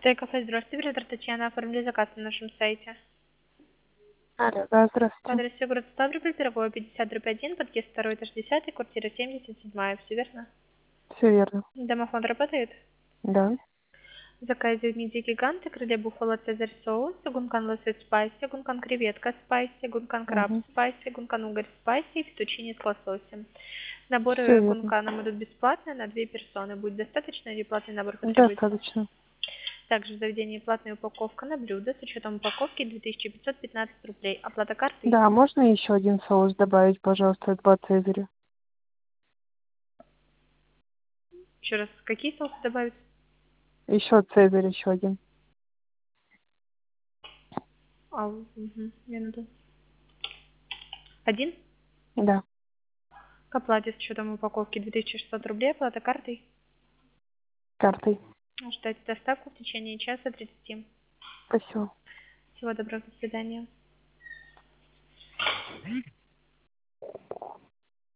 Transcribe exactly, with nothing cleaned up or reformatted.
Стейк-кафе, здравствуйте, оператор Татьяна, оформили заказ на нашем сайте. Алло, да, По здравствуйте. адресу город Ставрополь, Пирогово, пятьдесят, дробь один, подъезд второй, этаж десятый, квартира семьдесят семь, все верно? Все верно. Домофон работает? Да. Заказывают мидии гиганты, крылья буфало, цезарь соус, гункан лосось спайси, гункан креветка спайси, гункан краб Угу. спайси, гункан угорь спайси и фетучини с лососем. Все Наборы верно. гункана будут бесплатные на две персоны. Будет достаточно или платный набор потребуется? Достаточно. Также в заведении платная упаковка на блюдо с учетом упаковки две тысячи пятьсот пятнадцать рублей. Оплата картой? Да, можно еще один соус добавить, пожалуйста, два цезаря? Еще раз, какие соусы добавить? Еще цезарь, еще один. А, угу, минуту. Один? Да, К оплате с учетом упаковки две тысячи шестьсот рублей. Оплата картой? картой. Ждать доставку в течение часа тридцати. Спасибо. Всего доброго, до свидания.